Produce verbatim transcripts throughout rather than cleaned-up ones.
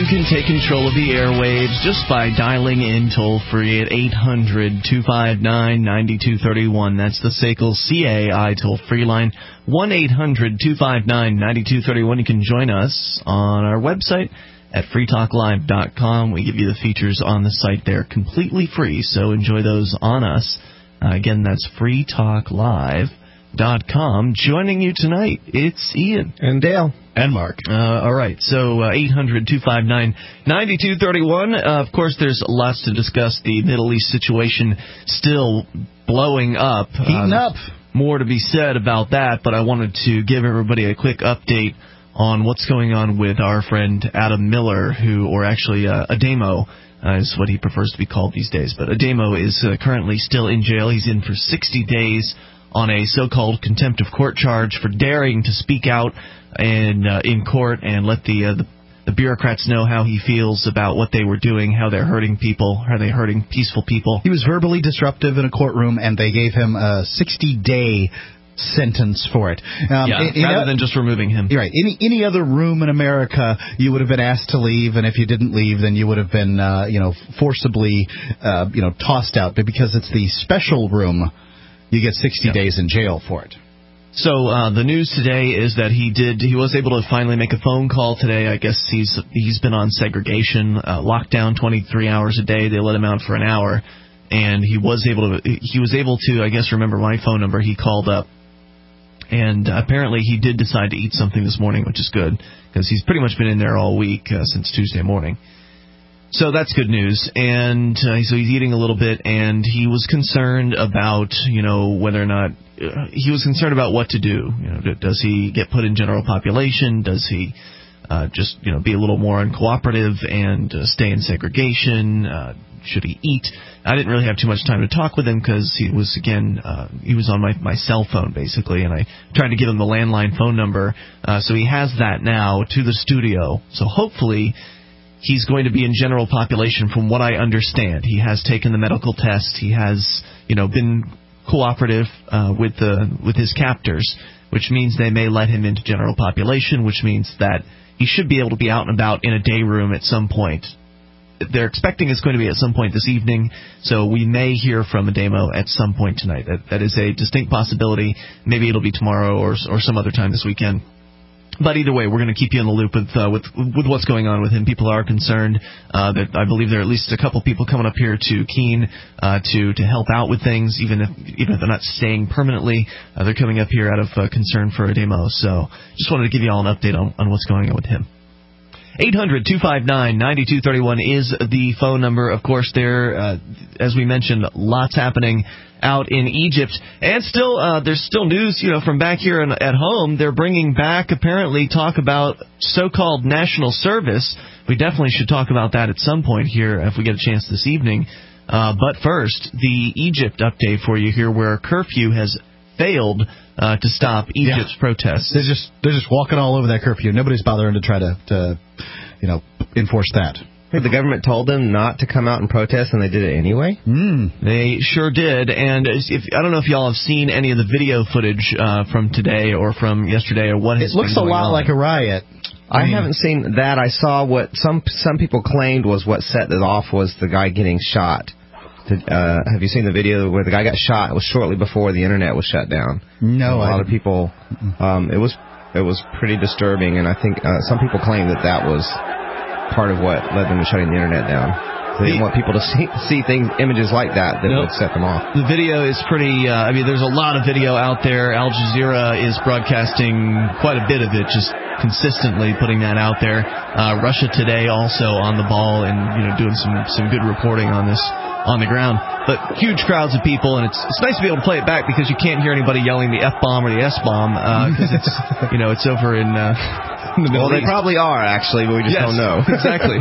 can take control of the airwaves just by dialing in toll-free at eight hundred, two five nine, nine two three one. That's the S A C L C A I toll-free line, one eight hundred, two five nine, nine two three one. You can join us on our website at free talk live dot com. We give you the features on the site there completely free, so enjoy those on us. Uh, again, that's free talk live dot com. Joining you tonight, it's Ian. And Dale. And Mark. Uh, all right, so uh, eight hundred, two five nine, nine two three one. Uh, of course, there's lots to discuss. The Middle East situation still blowing up. Heating uh, up. More to be said about that, but I wanted to give everybody a quick update on what's going on with our friend Adam Miller, who, or actually uh, Ademo, uh, is what he prefers to be called these days. But Ademo is uh, currently still in jail. He's in for sixty days on a so-called contempt of court charge for daring to speak out and uh, in court and let the, uh, the the bureaucrats know how he feels about what they were doing, how they're hurting people, how they're hurting peaceful people. He was verbally disruptive in a courtroom, and they gave him a sixty-day sentence for it. Um, yeah, in, rather in, than just removing him. Right. Any any other room in America, you would have been asked to leave, and if you didn't leave, then you would have been, uh, you know, forcibly, uh, you know, tossed out. But because it's the special room, you get sixty yeah. days in jail for it. So uh, the news today is that he did. He was able to finally make a phone call today. I guess he's he's been on segregation, uh, locked down twenty-three hours a day. They let him out for an hour, and he was able to. He was able to, I guess, remember my phone number. He called up, and apparently he did decide to eat something this morning, which is good because he's pretty much been in there all week uh, since Tuesday morning. So that's good news, and uh, so he's eating a little bit, and he was concerned about, you know, whether or not, uh, he was concerned about what to do. You know, does he get put in general population? Does he uh, just, you know, be a little more uncooperative and uh, stay in segregation? Uh, should he eat? I didn't really have too much time to talk with him because he was, again, uh, he was on my, my cell phone, basically, and I tried to give him the landline phone number, uh, so he has that now to the studio, so hopefully he's going to be in general population from what I understand. He has taken the medical test. He has, you know, been cooperative uh, with the with his captors, which means they may let him into general population, which means that he should be able to be out and about in a day room at some point. They're expecting it's going to be at some point this evening, so we may hear from Ademo at some point tonight. That that is a distinct possibility. Maybe it'll be tomorrow or or some other time this weekend. But either way, we're going to keep you in the loop with uh, with with what's going on with him. People are concerned uh, that I believe there are at least a couple people coming up here to Keene uh, to to help out with things, even if even if they're not staying permanently. Uh, they're coming up here out of uh, concern for Ademo. So just wanted to give you all an update on, on what's going on with him. eight hundred, two five nine, nine two three one is the phone number. Of course, there, uh, as we mentioned, lots happening out in Egypt, and still uh, there's still news, you know, from back here in, at home. They're bringing back, apparently, talk about so-called national service. We definitely should talk about that at some point here if we get a chance this evening. Uh, but first, the Egypt update for you here, where curfew has failed uh, to stop Egypt's yeah. protests. They're just they're just walking all over that curfew. Nobody's bothering to try to, to you know, enforce that. Hey, the government told them not to come out and protest, and they did it anyway? Mm. They sure did. And if, I don't know if y'all have seen any of the video footage uh, from today or from yesterday or what has It looks been a lot on. like a riot. I, I mean, haven't seen that. I saw what some some people claimed was what set it off was the guy getting shot. Uh, have you seen the video where the guy got shot? It was shortly before the internet was shut down. No, a lot I of people. Um, it was it was pretty disturbing, and I think uh, some people claim that that was part of what led them to shutting the internet down. They didn't want people to see see things, images like that that nope. would set them off. The video is pretty. Uh, I mean, there's a lot of video out there. Al Jazeera is broadcasting quite a bit of it, just consistently putting that out there. Uh, Russia Today also on the ball and you know doing some some good reporting on this on the ground. But huge crowds of people, and it's it's nice to be able to play it back because you can't hear anybody yelling the F bomb or the S bomb because uh, it's you know it's over in. Uh, in the well, Middle they East. probably are actually, but we just yes, don't know. Exactly.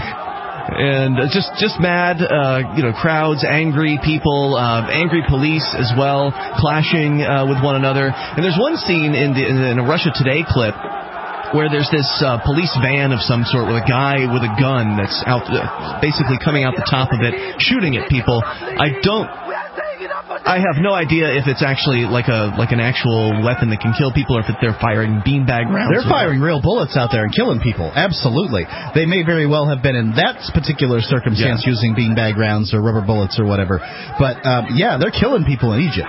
And uh, just just mad, uh, you know, crowds, angry people, uh, angry police as well, clashing uh, with one another. And there's one scene in the in, the, in a Russia Today clip where there's this uh, police van of some sort with a guy with a gun that's out, uh, basically coming out the top of it, shooting at people. I don't. I have no idea if it's actually like a like an actual weapon that can kill people, or if they're firing beanbag rounds. They're firing real bullets out there and killing people. Absolutely. They may very well have been in that particular circumstance yeah. using beanbag rounds or rubber bullets or whatever. But, um, yeah, they're killing people in Egypt.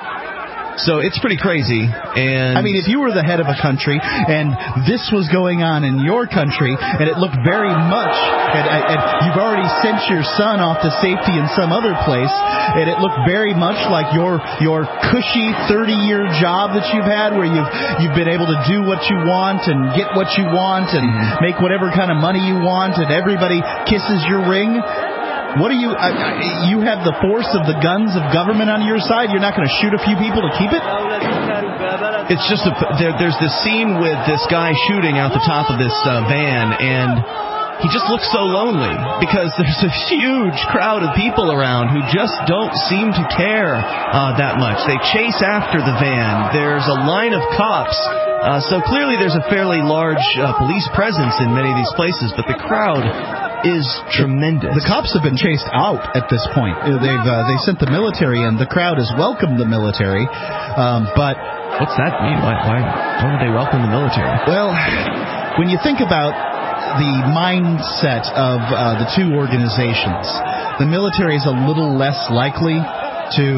So it's pretty crazy. And I mean, if you were the head of a country and this was going on in your country and it looked very much, and, and you've already sent your son off to safety in some other place, and it looked very much like your your cushy thirty-year job that you've had where you've you've been able to do what you want and get what you want and mm-hmm. make whatever kind of money you want, and everybody kisses your ring. What do you, uh, you have the force of the guns of government on your side? You're not going to shoot a few people to keep it? It's just, a, there, there's this scene with this guy shooting out the top of this uh, van, and he just looks so lonely because there's a huge crowd of people around who just don't seem to care uh, that much. They chase after the van. There's a line of cops. Uh, so clearly there's a fairly large uh, police presence in many of these places, but the crowd is tremendous. The cops have been chased out at this point. They've uh, they sent the military in. The crowd has welcomed the military, um, but what's that mean? Why, why why would they welcome the military? Well, when you think about the mindset of uh, the two organizations, the military is a little less likely to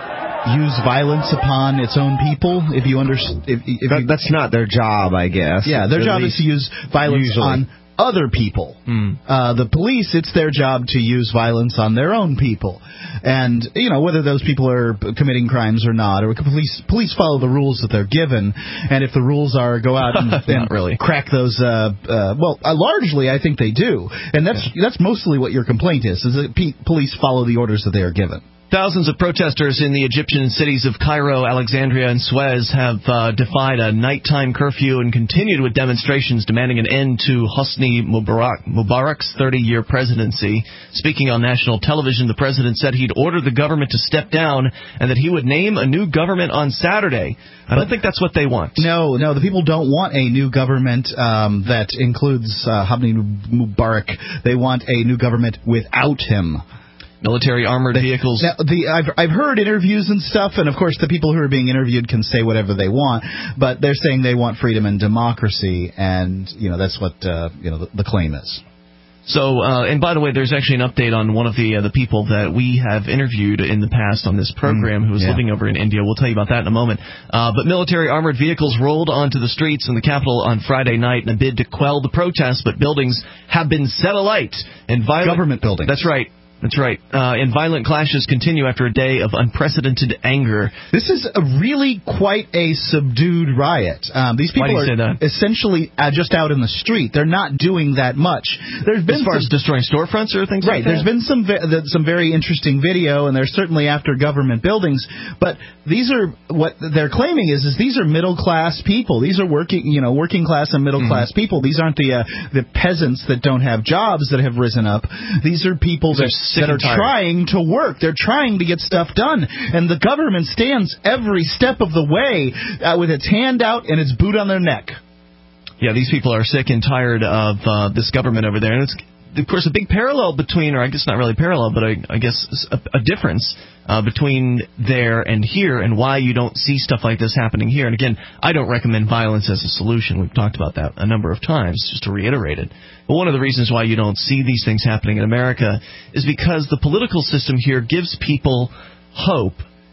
use violence upon its own people. If you understand, if, if that, that's not their job, I guess. Yeah, their job is to use violence usually. on other people. Mm. Uh, the police, it's their job to use violence on their own people. And, you know, whether those people are committing crimes or not, or police police follow the rules that they're given. And if the rules are go out and, and really. crack those, uh, uh, well, uh, largely I think they do. And that's yeah. that's mostly what your complaint is, is that pe- police follow the orders that they are given. Thousands of protesters in the Egyptian cities of Cairo, Alexandria, and Suez have uh, defied a nighttime curfew and continued with demonstrations demanding an end to Hosni Mubarak, Mubarak's thirty-year presidency. Speaking on national television, the president said he'd ordered the government to step down and that he would name a new government on Saturday. I don't think that's what they want. No, no, the people don't want a new government um, that includes uh, Hosni Mubarak. They want a new government without him. Military armored vehicles. Now, the, I've, I've heard interviews and stuff, and of course the people who are being interviewed can say whatever they want, but they're saying they want freedom and democracy, and you know that's what uh, you know the, the claim is. So, uh, and by the way, there's actually an update on one of the uh, the people that we have interviewed in the past on this program mm, who was yeah. living over in India. We'll tell you about that in a moment. Uh, but military armored vehicles rolled onto the streets in the capital on Friday night in a bid to quell the protests, but buildings have been set alight. And violent, government buildings. That's right. That's right. Uh, and violent clashes continue after a day of unprecedented anger. This is a really quite a subdued riot. Um, these people Why do you are say that? essentially uh, just out in the street. They're not doing that much. There's been as far some, as destroying storefronts or things right, like that? There's been some ve- the, some very interesting video, and they're certainly after government buildings. But these are what they're claiming is is these are middle class people. These are working, you know, working class and middle class mm-hmm. people. These aren't the uh, the peasants that don't have jobs that have risen up. These are people these that. Are that are tired. trying to work. They're trying to get stuff done. And the government stands every step of the way uh, with its hand out and its boot on their neck. Yeah, these people are sick and tired of uh, this government over there. And it's, of course, a big parallel between, or I guess not really parallel, but I, I guess a, a difference uh, between there and here, and why you don't see stuff like this happening here. And again, I don't recommend violence as a solution. We've talked about that a number of times, just to reiterate it. But one of the reasons why you don't see these things happening in America is because the political system here gives people hope,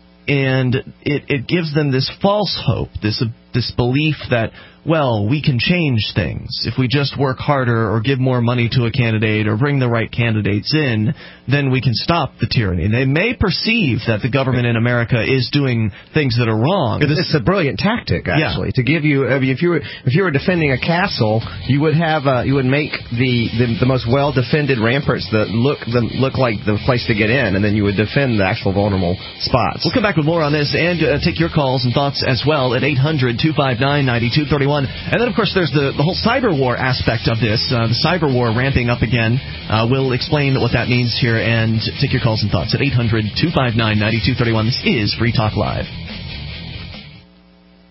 and it, it gives them this false hope, this uh, this belief that, well, we can change things. If we just work harder or give more money to a candidate or bring the right candidates in, then we can stop the tyranny. And they may perceive that the government in America is doing things that are wrong. It's a brilliant tactic, actually, yeah. to give you. I mean, if you were if you were defending a castle, you would have uh, you would make the, the, the most well defended ramparts that look the, look like the place to get in, and then you would defend the actual vulnerable spots. We'll come back with more on this and uh, take your calls and thoughts as well at eight hundred two five nine nine two three one. And then, of course, there's the, the whole cyber war aspect of this. Uh, the cyber war ramping up again. Uh, we'll explain what that means here and take your calls and thoughts at eight hundred two five nine nine two three one. This is Free Talk Live.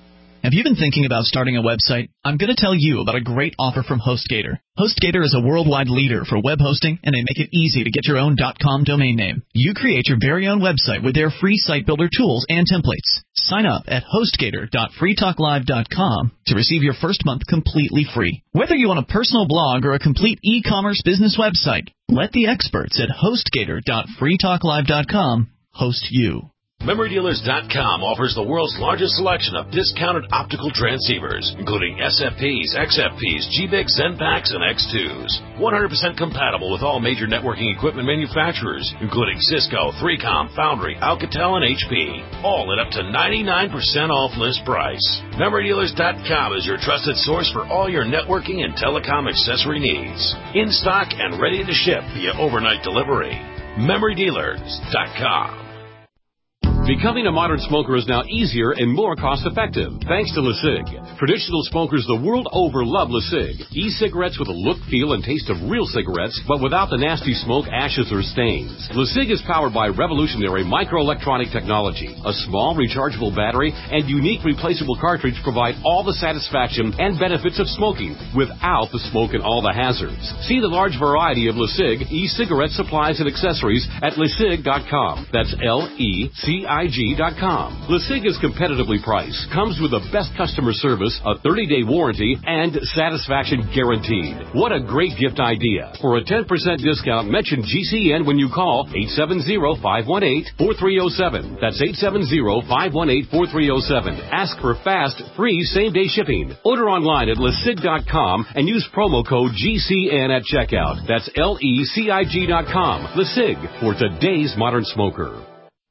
Have you been thinking about starting a website? I'm going to tell you about a great offer from HostGator. HostGator is a worldwide leader for web hosting, and they make it easy to get your own .com domain name. You create your very own website with their free site builder tools and templates. Sign up at HostGator dot free talk live dot com to receive your first month completely free. Whether you want a personal blog or a complete e-commerce business website, let the experts at HostGator dot free talk live dot com host you. Memory Dealers dot com offers the world's largest selection of discounted optical transceivers, including S F Ps, X F Ps, G B I Cs, ZenPaks, and X twos. one hundred percent compatible with all major networking equipment manufacturers, including Cisco, three com, Foundry, Alcatel, and H P. All at up to ninety-nine percent off list price. Memory Dealers dot com is your trusted source for all your networking and telecom accessory needs. In stock and ready to ship via overnight delivery. Memory Dealers dot com. Becoming a modern smoker is now easier and more cost-effective, thanks to LeSig. Traditional smokers the world over love LeSig. E-cigarettes with a look, feel, and taste of real cigarettes, but without the nasty smoke, ashes, or stains. LeSig is powered by revolutionary microelectronic technology. A small rechargeable battery and unique replaceable cartridge provide all the satisfaction and benefits of smoking, without the smoke and all the hazards. See the large variety of LeSig e-cigarette supplies and accessories at LeSig dot com. That's L E C I G dot com. LeSig is competitively priced, comes with the best customer service, a thirty-day warranty, and satisfaction guaranteed. What a great gift idea. For a ten percent discount, mention G C N when you call eight seven zero, five one eight, four three zero seven. That's eight seven zero, five one eight, four three zero seven. Ask for fast, free, same-day shipping. Order online at LeSig dot com and use promo code G C N at checkout. That's L E C I G dot com. LeSig, for today's modern smoker.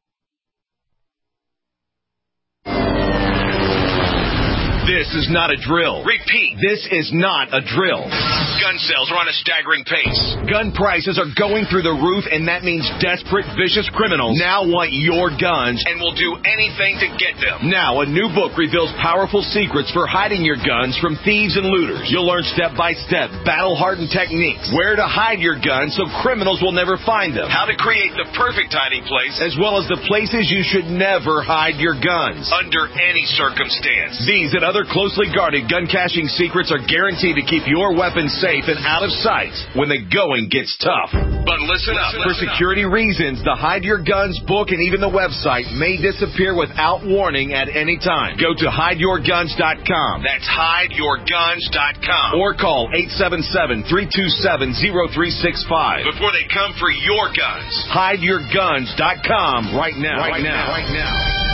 This is not a drill. Repeat, this is not a drill. Gun sales are on a staggering pace. Gun prices are going through the roof, and that means desperate, vicious criminals now want your guns and will do anything to get them. Now, a new book reveals powerful secrets for hiding your guns from thieves and looters. You'll learn step-by-step, battle-hardened techniques, where to hide your guns so criminals will never find them, how to create the perfect hiding place, as well as the places you should never hide your guns, under any circumstance. These and other closely guarded gun caching secrets are guaranteed to keep your weapons safe and out of sight when the going gets tough. But listen up. For security reasons, the Hide Your Guns book and even the website may disappear without warning at any time. Go to hide your guns dot com. That's hide your guns dot com. Or call eight seven seven, three two seven, zero three six five before they come for your guns. hide your guns dot com right now. Right now. Right now.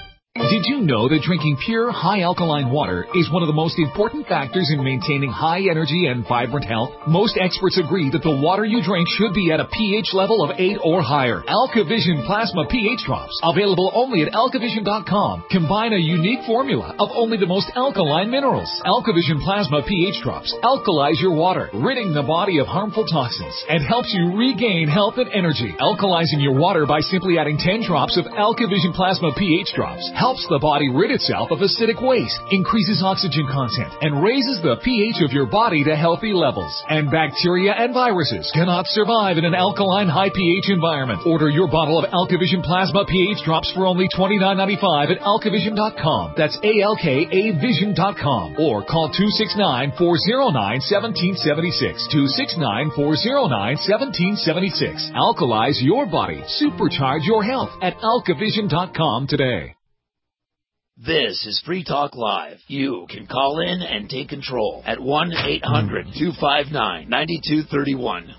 Did you know that drinking pure, high-alkaline water is one of the most important factors in maintaining high energy and vibrant health? Most experts agree that the water you drink should be at a pH level of eight or higher. AlkaVision Plasma pH Drops, available only at alkavision dot com, combine a unique formula of only the most alkaline minerals. AlkaVision Plasma pH Drops alkalize your water, ridding the body of harmful toxins, and helps you regain health and energy. Alkalizing your water by simply adding ten drops of AlkaVision Plasma pH Drops helps the body rid itself of acidic waste, increases oxygen content, and raises the pH of your body to healthy levels. And bacteria and viruses cannot survive in an alkaline high pH environment. Order your bottle of AlkaVision Plasma pH Drops for only twenty-nine ninety-five at alkavision dot com. That's A L K A vision dot com. Or call two six nine, four zero nine, one seven seven six. two six nine, four zero nine, one seven seven six. Alkalize your body. Supercharge your health at alkavision dot com today. This is Free Talk Live. You can call in and take control at one eight hundred, two five nine, nine two three one.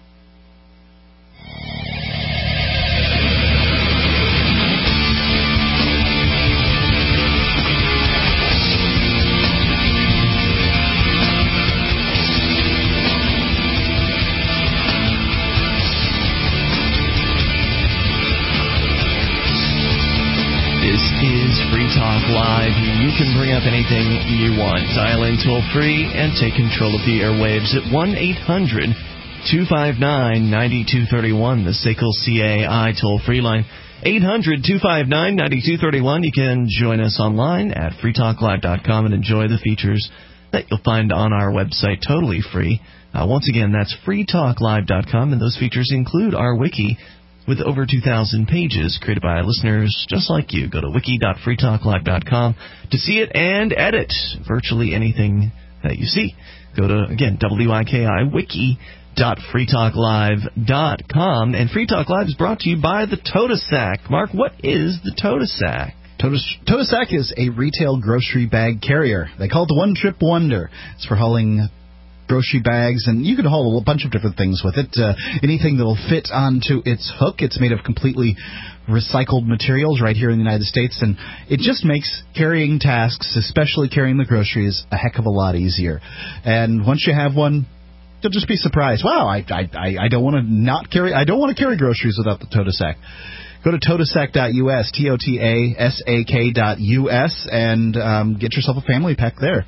Talk Live. You can bring up anything you want. Dial in toll free and take control of the airwaves at one eight hundred, two five nine, nine two three one, the S A C L C A I toll free line. eight hundred, two five nine, nine two three one. You can join us online at free talk live dot com and enjoy the features that you'll find on our website totally free. Uh, once again, that's free talk live dot com, and those features include our wiki, with over two thousand pages created by listeners just like you. Go to wiki dot free talk live dot com to see it and edit virtually anything that you see. Go to, again, wiki wiki dot free talk live dot com. And Free Talk Live is brought to you by the Totasack. Mark, what is the Totasack? Totasack is a retail grocery bag carrier. They call it the One Trip Wonder. It's for hauling grocery bags, and you can haul a bunch of different things with it. Uh, anything that will fit onto its hook. It's made of completely recycled materials right here in the United States, and it just makes carrying tasks, especially carrying the groceries, a heck of a lot easier. And once you have one, you'll just be surprised. Wow, I I I don't want to not carry. I don't want to carry groceries without the Totasack. Go to totasack dot U S, T O T A S A K dot U S, and um, get yourself a family pack there.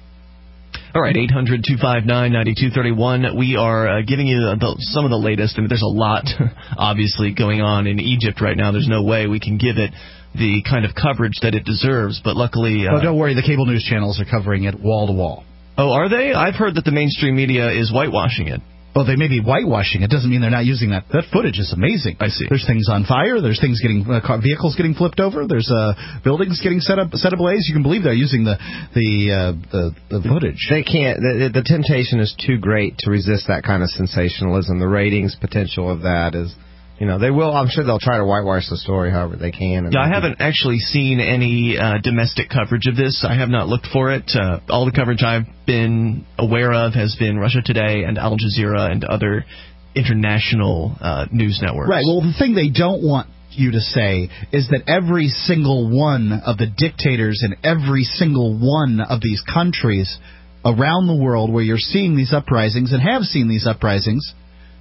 All right, eight hundred, two five nine, nine two three one. We are uh, giving you the, some of the latest. I mean, there's a lot, obviously, going on in Egypt right now. There's no way we can give it the kind of coverage that it deserves. But luckily... Uh, oh, don't worry. The cable news channels are covering it wall to wall. Oh, are they? I've heard that the mainstream media is whitewashing it. Oh, they may be whitewashing. It doesn't mean they're not using that. That footage is amazing. I see. There's things on fire. There's things getting uh, car, vehicles getting flipped over. There's uh, buildings getting set up set ablaze. You can believe they're using the the uh, the, the footage. They can't. The, the temptation is too great to resist that kind of sensationalism. The ratings potential of that is. You know, they will. I'm sure they'll try to whitewash the story however they can. Yeah, I haven't actually seen any uh, domestic coverage of this. I have not looked for it. Uh, all the coverage I've been aware of has been Russia Today and Al Jazeera and other international uh, news networks. Right. Well, the thing they don't want you to say is that every single one of the dictators in every single one of these countries around the world where you're seeing these uprisings and have seen these uprisings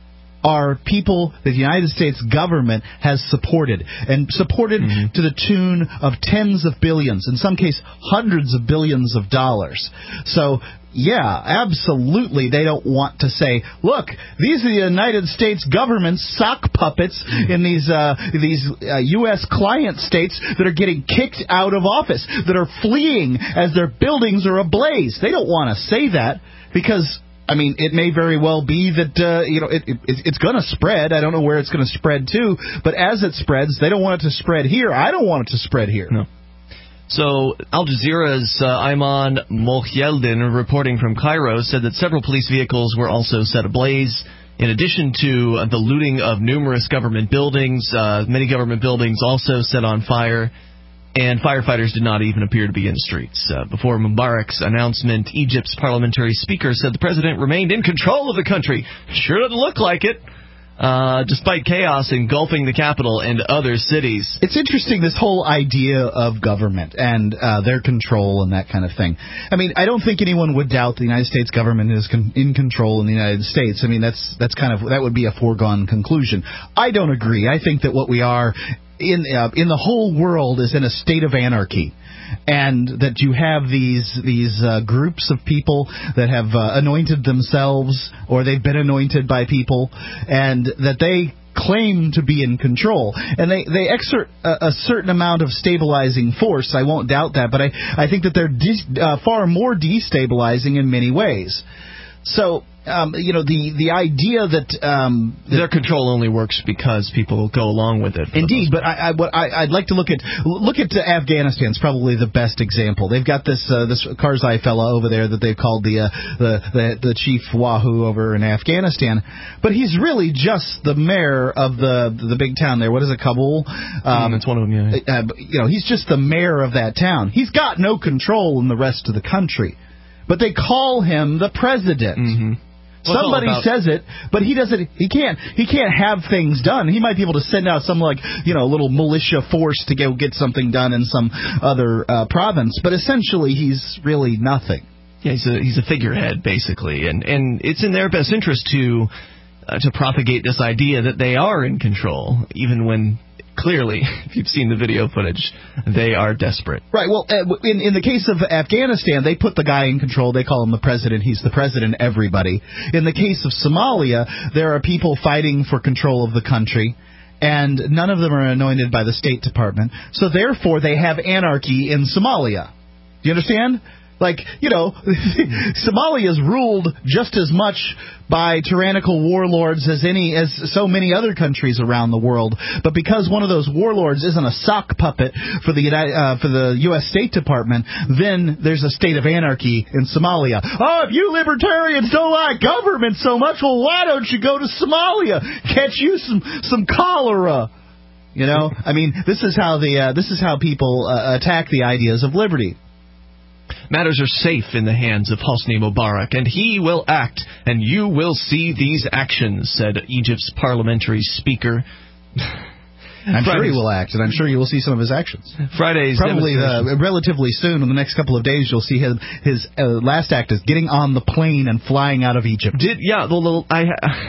are people that the United States government has supported, and supported mm-hmm. to the tune of tens of billions, in some cases hundreds of billions of dollars. So, yeah, absolutely they don't want to say, look, these are the United States government's sock puppets in these uh, these uh, U S client states that are getting kicked out of office, that are fleeing as their buildings are ablaze. They don't want to say that because... I mean, it may very well be that, uh, you know, it, it, it's going to spread. I don't know where it's going to spread to, but as it spreads, they don't want it to spread here. I don't want it to spread here. No. So Al Jazeera's uh, Ayman Mohyeldin, reporting from Cairo, said that several police vehicles were also set ablaze. In addition to uh, the looting of numerous government buildings, uh, many government buildings also set on fire. And firefighters did not even appear to be in the streets. Uh, before Mubarak's announcement, Egypt's parliamentary speaker said the president remained in control of the country. Sure doesn't look like it, uh, despite chaos engulfing the capital and other cities. It's interesting, this whole idea of government and uh, their control and that kind of thing. I mean, I don't think anyone would doubt the United States government is con- in control in the United States. I mean, that's that's kind of that would be a foregone conclusion. I don't agree. I think that what we are... in uh, in the whole world is in a state of anarchy, and that you have these these uh, groups of people that have uh, anointed themselves, or they've been anointed by people, and that they claim to be in control, and they they exert a, a certain amount of stabilizing force. I won't doubt that, but I I think that they're de- uh, far more destabilizing in many ways. So. Um, you know, the, the idea that, um, that... Their control only works because people go along with it. Indeed, but I, I, what I, I'd like to look at... Look at Afghanistan's probably the best example. They've got this uh, this Karzai fella over there that they've called the, uh, the, the the chief wahoo over in Afghanistan. But he's really just the mayor of the the big town there. What is it, Kabul? Um, That's one of them, yeah. Uh, you know, he's just the mayor of that town. He's got no control in the rest of the country. But they call him the president. Mm-hmm. Well, somebody about... says it, but he doesn't. He can't. He can't have things done. He might be able to send out some like you know little militia force to go get something done in some other uh, province. But essentially, he's really nothing. Yeah, he's a he's a figurehead basically, and and it's in their best interest to uh, to propagate this idea that they are in control, even when. Clearly, if you've seen the video footage, they are desperate. Right. Well, in in the case of Afghanistan, they put the guy in control. They call him the president. He's the president, everybody. In the case of Somalia, there are people fighting for control of the country, and none of them are anointed by the State Department. So therefore, they have anarchy in Somalia. Do you understand? Like, you know, Somalia is ruled just as much by tyrannical warlords as any as so many other countries around the world. But because one of those warlords isn't a sock puppet for the uh, for the U S State Department, then there's a state of anarchy in Somalia. Oh, if you libertarians don't like government so much, well, why don't you go to Somalia? Catch you some some cholera. You know, I mean, this is how the uh, this is how people uh, attack the ideas of liberty. Matters are safe in the hands of Hosni Mubarak, and he will act, and you will see these actions, said Egypt's parliamentary speaker. I'm Friday's, sure he will act, and I'm sure you will see some of his actions. Friday's Probably uh, relatively soon, in the next couple of days, you'll see his, his uh, last act is getting on the plane and flying out of Egypt. Did Yeah, well, I,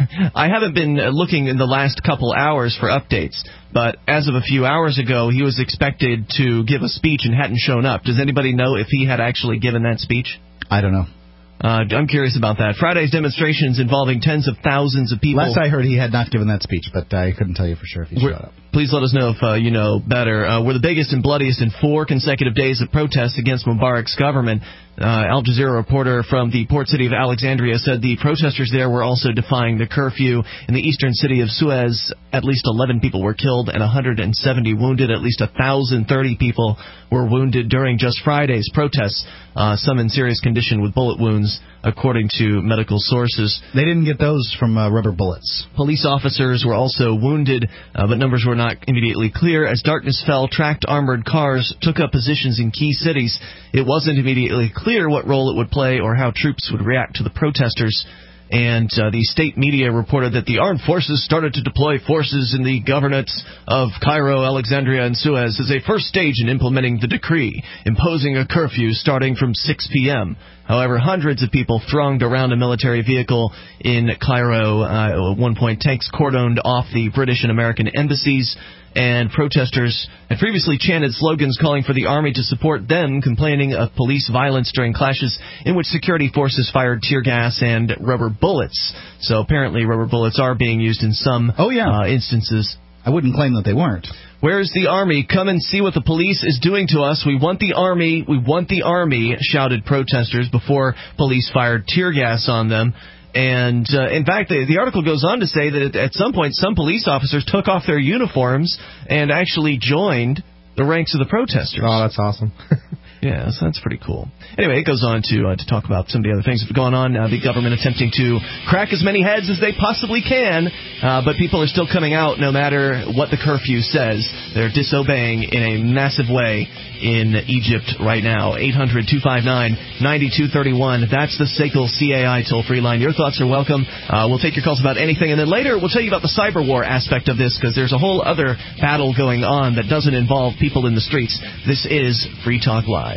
I haven't been looking in the last couple hours for updates, but as of a few hours ago, he was expected to give a speech and hadn't shown up. Does anybody know if he had actually given that speech? I don't know. Uh, I'm curious about that. Friday's demonstrations involving tens of thousands of people. Last I heard, he had not given that speech, but I couldn't tell you for sure if he showed up. Please let us know if uh, you know better. Uh, we're the biggest and bloodiest in four consecutive days of protests against Mubarak's government. Uh, Al Jazeera reporter from the port city of Alexandria said the protesters there were also defying the curfew. In the eastern city of Suez, at least eleven people were killed and one hundred seventy wounded. At least one thousand thirty people were wounded during just Friday's protests, uh, some in serious condition with bullet wounds, according to medical sources. They didn't get those from uh, rubber bullets. Police officers were also wounded, uh, but numbers were not immediately clear. As darkness fell, tracked armored cars took up positions in key cities. It wasn't immediately clear what role it would play or how troops would react to the protesters. And uh, the state media reported that the armed forces started to deploy forces in the governorates of Cairo, Alexandria, and Suez as a first stage in implementing the decree, imposing a curfew starting from six p.m. However, hundreds of people thronged around a military vehicle in Cairo. Uh, at one point, tanks cordoned off the British and American embassies, and protesters had previously chanted slogans calling for the army to support them, complaining of police violence during clashes in which security forces fired tear gas and rubber bullets. So apparently rubber bullets are being used in some oh, yeah. uh, instances. I wouldn't claim that they weren't. Where's the army? Come and see what the police is doing to us. We want the army. We want the army, shouted protesters before police fired tear gas on them. And, uh, in fact, the, the article goes on to say that at some point some police officers took off their uniforms and actually joined the ranks of the protesters. Oh, that's awesome. Yeah, so that's pretty cool. Anyway, it goes on to uh, to talk about some of the other things that have gone on. Uh, the government attempting to crack as many heads as they possibly can, uh, but people are still coming out no matter what the curfew says. They're disobeying in a massive way in Egypt right now. eight hundred two five nine nine two three one. That's the S A C L C A I toll-free line. Your thoughts are welcome. Uh, we'll take your calls about anything, and then later we'll tell you about the cyber war aspect of this, because there's a whole other battle going on that doesn't involve people in the streets. This is Free Talk Live.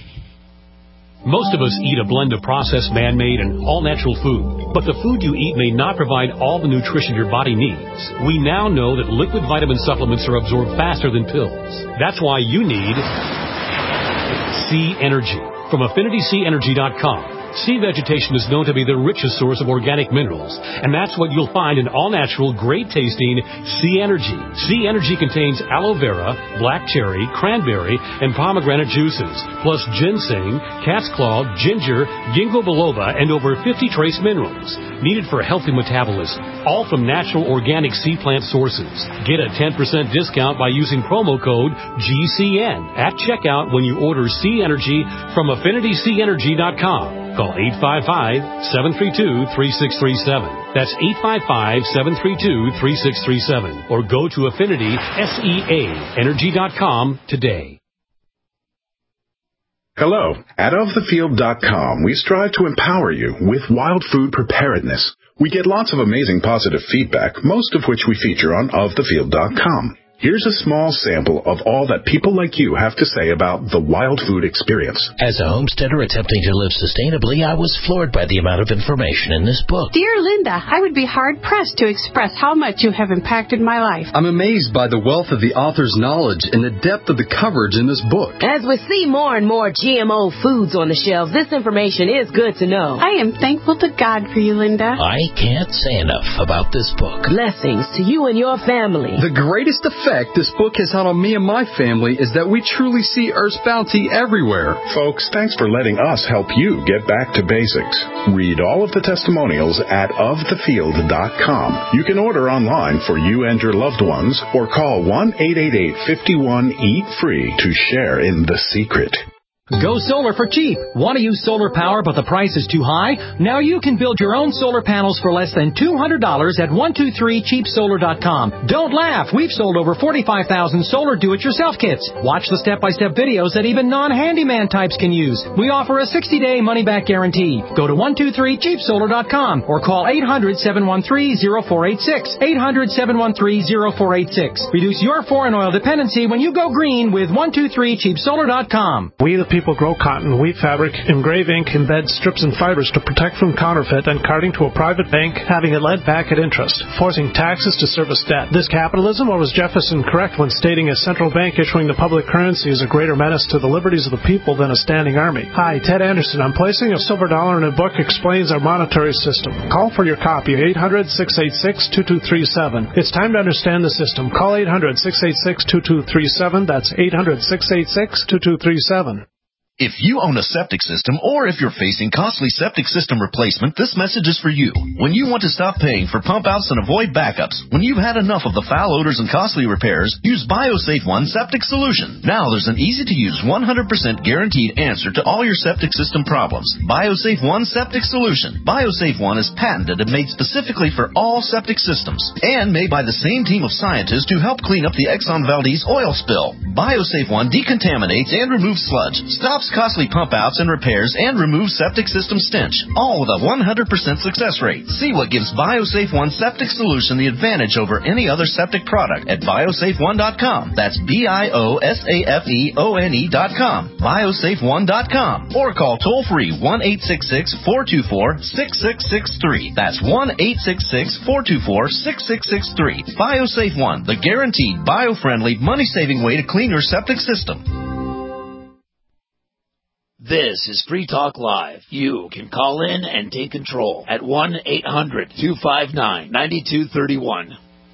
Most of us eat a blend of processed, man-made, and all-natural food. But the food you eat may not provide all the nutrition your body needs. We now know that liquid vitamin supplements are absorbed faster than pills. That's why you need Sea Energy from Affinity Sea Energy dot com. Sea vegetation is known to be the richest source of organic minerals, and that's what you'll find in all-natural, great-tasting Sea Energy. Sea Energy contains aloe vera, black cherry, cranberry, and pomegranate juices, plus ginseng, cat's claw, ginger, ginkgo biloba, and over fifty trace minerals, needed for healthy metabolism, all from natural organic sea plant sources. Get a ten percent discount by using promo code G C N at checkout when you order Sea Energy from Affinity Sea Energy dot com. Call eight five five, seven three two, three six three seven. That's eight five five, seven three two, three six three seven. Or go to Affinity Sea Energy dot com today. Hello. At of the field dot com, we strive to empower you with wild food preparedness. We get lots of amazing positive feedback, most of which we feature on of the field dot com. Here's a small sample of all that people like you have to say about the wild food experience. As a homesteader attempting to live sustainably, I was floored by the amount of information in this book. Dear Linda, I would be hard-pressed to express how much you have impacted my life. I'm amazed by the wealth of the author's knowledge and the depth of the coverage in this book. As we see more and more G M O foods on the shelves, this information is good to know. I am thankful to God for you, Linda. I can't say enough about this book. Blessings to you and your family. The greatest effect effect this book has had on me and my family is that we truly see Earth's bounty everywhere. Folks, thanks for letting us help you get back to basics. Read all of the testimonials at of the field dot com. You can order online for you and your loved ones or call one eight eight eight, five one, eat free to share in the secret. Go solar for cheap. Want to use solar power but the price is too high? Now you can build your own solar panels for less than two hundred dollars at one two three cheap solar dot com. Don't laugh. We've sold over forty-five thousand solar do-it-yourself kits. Watch the step-by-step videos that even non-handyman types can use. We offer a sixty-day money-back guarantee. Go to one two three cheap solar dot com or call eight hundred, seven one three, zero four eight six. eight hundred, seven one three, zero four eight six. Reduce your foreign oil dependency when you go green with one two three cheap solar dot com. We the people grow cotton, weave fabric, engrave ink, embed strips and fibers to protect from counterfeit and carting to a private bank, having it lent back at interest, forcing taxes to service debt. This capitalism, or was Jefferson correct when stating a central bank issuing the public currency is a greater menace to the liberties of the people than a standing army? Hi, Ted Anderson. I'm placing a silver dollar in a book explains our monetary system. Call for your copy, eight hundred, six eight six, two two three seven. It's time to understand the system. Call eight hundred, six eight six, two two three seven. That's eight hundred, six eight six, two two three seven. If you own a septic system or if you're facing costly septic system replacement, this message is for you. When you want to stop paying for pump outs and avoid backups, when you've had enough of the foul odors and costly repairs, use BioSafe One Septic Solution. Now there's an easy-to-use one hundred percent guaranteed answer to all your septic system problems. BioSafe One Septic Solution. BioSafe One is patented and made specifically for all septic systems and made by the same team of scientists to help clean up the Exxon Valdez oil spill. BioSafe One decontaminates and removes sludge, stops costly pump outs and repairs, and removes septic system stench, all with a one hundred percent success rate. See what gives BioSafe One Septic Solution the advantage over any other septic product at biosafe one dot com. That's B I O S A F E O N E dot com. biosafe one dot com. Or call toll-free one eight six six, four two four, six six six three. That's one eight six six, four two four, six six six three. BioSafe One, the guaranteed, bio-friendly, money-saving way to clean your septic system. This is Free Talk Live. You can call in and take control at one eight hundred, two five nine, nine two three one.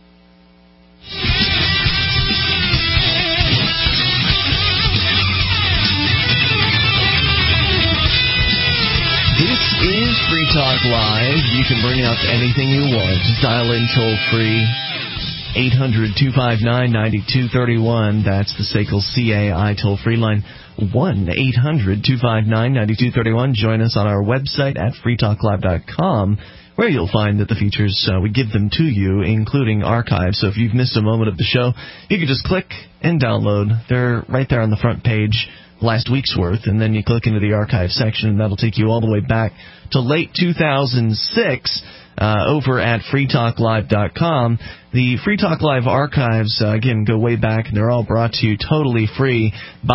This is Free Talk Live. You can bring up anything you want. Just dial in toll free. eight hundred, two five nine, nine two three one. That's the S A C L C A I toll-free line. one eight hundred, two five nine, nine two three one. Join us on our website at free talk live dot com, where you'll find that the features, uh, we give them to you, including archives. So if you've missed a moment of the show, you can just click and download. They're right there on the front page, last week's worth, and then you click into the archive section, and that'll take you all the way back to late two thousand six. Uh, over at free talk live dot com. The Free Talk Live archives, uh, again, go way back, and they're all brought to you totally free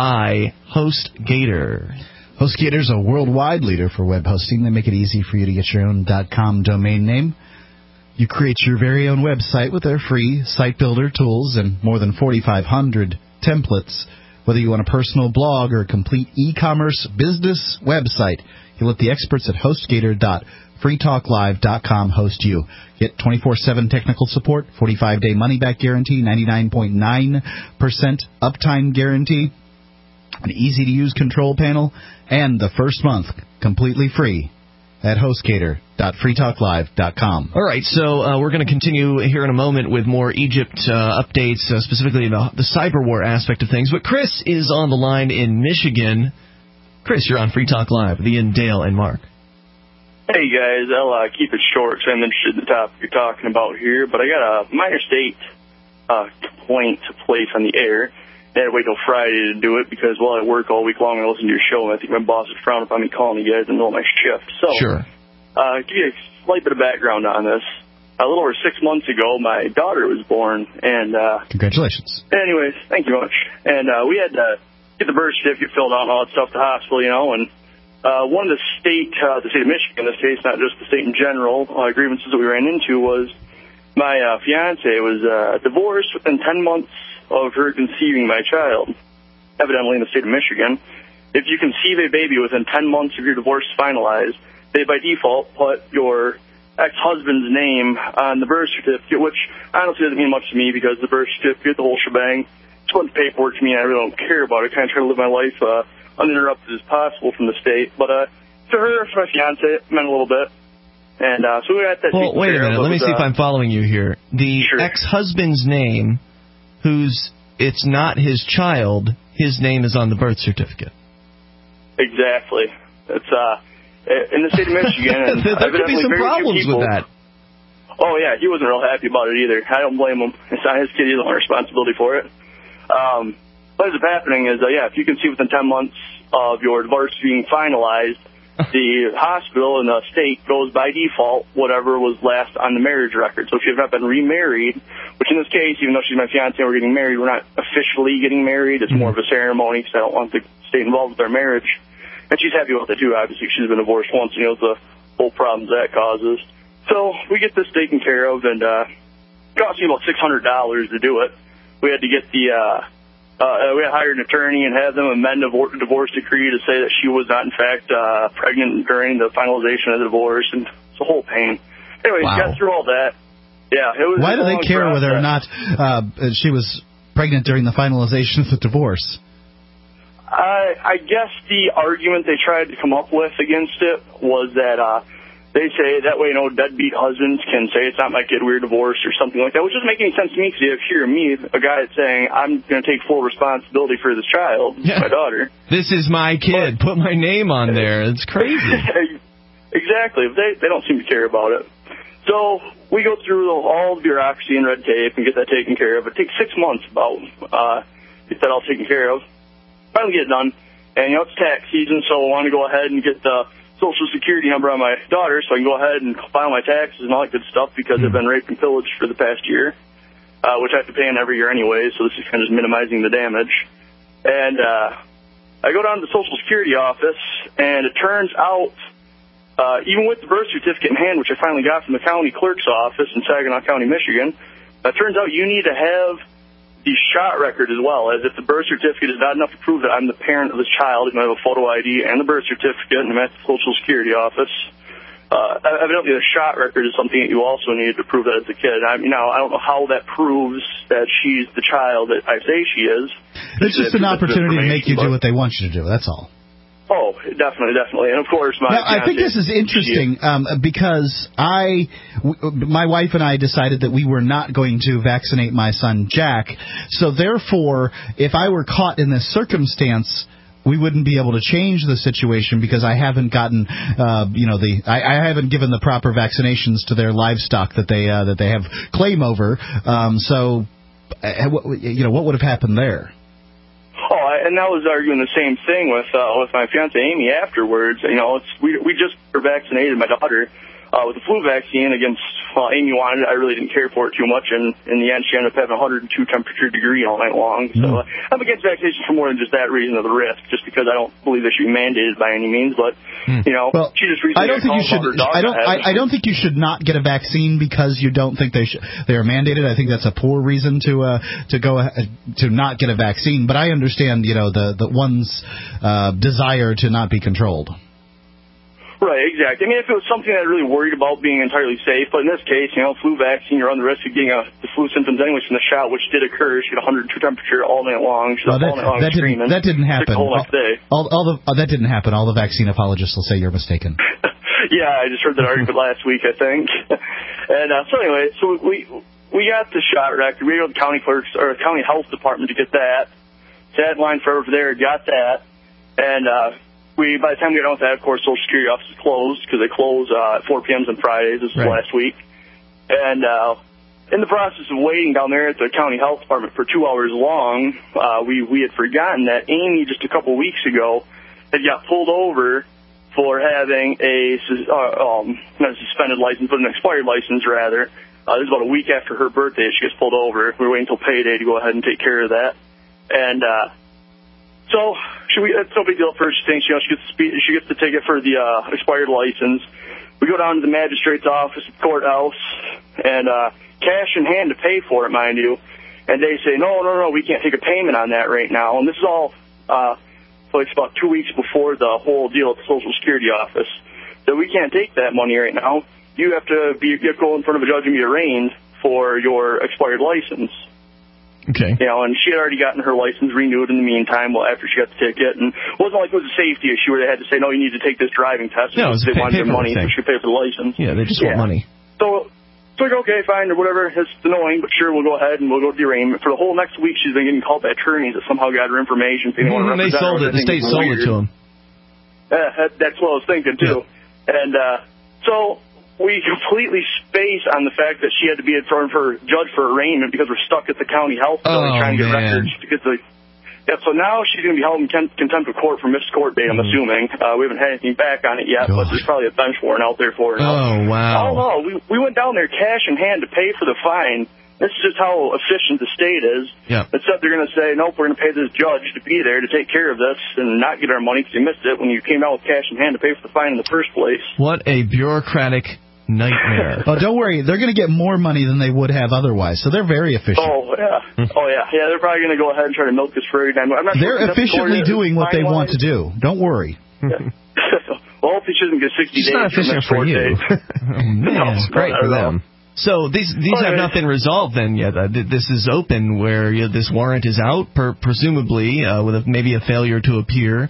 by HostGator. HostGator is a worldwide leader for web hosting. They make it easy for you to get your own .com domain name. You create your very own website with their free site builder tools and more than forty-five hundred templates. Whether you want a personal blog or a complete e-commerce business website, you let the experts at HostGator dot com free talk live dot com host you. Get twenty-four seven technical support, forty-five day money-back guarantee, ninety-nine point nine percent uptime guarantee, an easy-to-use control panel, and the first month completely free at HostGator dot free talk live dot com. All right, so uh, we're going to continue here in a moment with more Egypt uh, updates, uh, specifically the, the cyber war aspect of things. But Chris is on the line in Michigan. Chris, you're on Free Talk Live with Ian, Dale, and Mark. Hey, guys, I'll uh, keep it short because I'm interested in the topic you're talking about here. But I got a minor state uh, complaint to place on the air. I had to wait till Friday to do it because, well, I work all week long and I listen to your show, and I think my boss would frown upon me calling you guys in the middle of my shift. So, sure. uh, give you a slight bit of background on this. A little over six months ago, my daughter was born, and... Uh, Congratulations. Anyways, thank you much. And uh, we had to get the birth certificate filled out and all that stuff at the hospital, you know, and... Uh, one of the state, uh, the state of Michigan, in this case, not just the state in general, uh, grievances that we ran into was my uh, fiance was uh, divorced within ten months of her conceiving my child. Evidently, in the state of Michigan, if you conceive a baby within ten months of your divorce finalized, they by default put your ex-husband's name on the birth certificate, which honestly doesn't mean much to me because the birth certificate, the whole shebang, it's a bunch of paperwork to me, and I really don't care about it. I kind of try to live my life uh, uninterrupted as possible from the state. But uh, to her, to my fiance, it meant a little bit. And uh, so we got that. Well, wait a minute. Let me see uh, if I'm following you here. The sure. ex-husband's name, who's it's not his child, his name is on the birth certificate. Exactly. It's uh, in the state of Michigan. And there could be some problems with that. Oh, yeah. He wasn't real happy about it either. I don't blame him. It's not his kid. He doesn't want responsibility for it. Um, what ends up happening is, uh, yeah, if you can see within ten months of your divorce being finalized, the hospital and the state goes by default whatever was last on the marriage record. So if you've not been remarried, which in this case, even though she's my fiance and we're getting married, we're not officially getting married. It's more of a ceremony because I don't want the state involved with our marriage. And she's happy with it, too, obviously. She's been divorced once and knows the whole problems that causes. So we get this taken care of, and uh, it cost me about six hundred dollars to do it. We had to get the... Uh, Uh, we had hired an attorney and had them amend the divorce decree to say that she was not, in fact, uh, pregnant during the finalization of the divorce, and it's a whole pain. Anyway, wow. Got through all that. Yeah, it was. Why do they care process. whether or not uh, she was pregnant during the finalization of the divorce? I, I guess the argument they tried to come up with against it was that uh, they say that way, you know, deadbeat husbands can say it's not my kid, we're divorced or something like that, which doesn't make any sense to me because you have here me, a guy that's saying I'm going to take full responsibility for this child, yeah. my daughter. This is my kid. But, put my name on there. It's crazy. Exactly. They they don't seem to care about it. So we go through all the bureaucracy and red tape and get that taken care of. It takes six months about uh, get that all taken care of. Finally get it done. And, you know, it's tax season, so I want to go ahead and get the Social Security number on my daughter so I can go ahead and file my taxes and all that good stuff because mm. I've been raped and pillaged for the past year, uh, which I have to pay in every year anyway, so this is kind of just minimizing the damage. And uh, I go down to the Social Security office, and it turns out, uh, even with the birth certificate in hand, which I finally got from the county clerk's office in Saginaw County, Michigan, it turns out you need to have the shot record as well, as if the birth certificate is not enough to prove that I'm the parent of this child, and I have a photo I D and the birth certificate, and I'm at the Social Security office. Uh, evidently, the shot record is something that you also need to prove that it's a kid. I mean, now, I don't know how that proves that she's the child that I say she is. It's just an opportunity to make you do what they want you to do, that's all. Oh, definitely, definitely. And, of course, my... Now, I think this is interesting um, because I, w- my wife and I decided that we were not going to vaccinate my son, Jack. So, therefore, if I were caught in this circumstance, we wouldn't be able to change the situation because I haven't gotten, uh, you know, the I, I haven't given the proper vaccinations to their livestock that they uh, that they have claim over. Um, so, uh, you know, what would have happened there? Oh, and I was arguing the same thing with uh, with my fiance Amy afterwards. You know, it's we we just were vaccinated my daughter uh, with the flu vaccine against. Well, Amy wanted it. I really didn't care for it too much, and in the end, she ended up having a one hundred two temperature degree all night long. So uh, I'm against vaccination for more than just that reason of the risk, just because I don't believe they should be mandated by any means. But you know, well, she just recently I don't think you should. I don't. I, I don't think you should not get a vaccine because you don't think they should. They are mandated. I think that's a poor reason to uh, to go uh, to not get a vaccine. But I understand, you know, the the one's uh, desire to not be controlled. Right, exactly. I mean, if it was something that I really worried about being entirely safe, but in this case, you know, flu vaccine, you're on the risk of getting a, the flu symptoms anyways from the shot, which did occur. She had one hundred two temperature all night long. She was well, that, all night long that screaming. Didn't, that didn't happen. The whole next day. All, all the, uh, that didn't happen. All the vaccine apologists will say you're mistaken. Yeah, I just heard that argument last week, I think. And uh, so anyway, so we we got the shot record. We go to the county clerks or county health department to get that. Sat in line forever there, got that, and. uh We, by the time we got done with that, of course, Social Security office is closed because they close uh, at four p.m. on Fridays. This was right. last week. And uh, in the process of waiting down there at the county health department for two hours long, uh, we, we had forgotten that Amy, just a couple weeks ago, had got pulled over for having a, uh, um, not a suspended license, but an expired license, rather. Uh, this was about a week after her birthday. She gets pulled over. We were waiting until payday to go ahead and take care of that. And, uh, So, she, it's no big deal for her. She thinks, you know, she gets, the, she gets the ticket for the uh, expired license. We go down to the magistrate's office at the courthouse, and uh, cash in hand to pay for it, mind you. And they say, no, no, no, we can't take a payment on that right now. And this is all, uh, like about two weeks before the whole deal at the Social Security office. So we can't take that money right now. you have to be you have to go in front of a judge and be arraigned for your expired license. Okay. You know, and she had already gotten her license renewed in the meantime, well, after she got the ticket, and it wasn't like it was a safety issue where they had to say, no, you need to take this driving test. No, it was they a wanted their money, thing. so she paid for the license. Yeah, they just yeah. want money. So, so like, okay, fine, or whatever. It's annoying, but sure, we'll go ahead and we'll go to the arraignment. For the whole next week, she's been getting called by attorneys that somehow got her information. They, mm, they sold it. The state sold it to them. Uh, that, that's what I was thinking, too. Yeah. And uh, so we completely space on the fact that she had to be in front of her judge for arraignment because we're stuck at the county health facility oh, trying to get man. records to get the. Yeah, so now she's going to be held in contempt of court for missed court date, I'm mm. assuming. Uh, we haven't had anything back on it yet, God. But there's probably a bench warrant out there for her. Oh, wow. I don't know. We, we went down there cash in hand to pay for the fine. This is just how efficient the state is. Yeah. Except they're going to say, nope, we're going to pay this judge to be there to take care of this and not get our money because you missed it when you came out with cash in hand to pay for the fine in the first place. What a bureaucratic nightmare. Oh, don't worry. They're going to get more money than they would have otherwise, so they're very efficient. Oh, yeah. Oh, yeah. Yeah, they're probably going to go ahead and try to milk this for every dime. I'm not they're sure efficiently doing what they want to do. Don't worry. Yeah. Well, hopefully she doesn't get sixty it's days. It's not efficient for you. oh, man, no, it's great for them. So these these okay. have not been resolved then yet. Uh, this is open where you know, this warrant is out, per, presumably, uh, with a, maybe a failure to appear.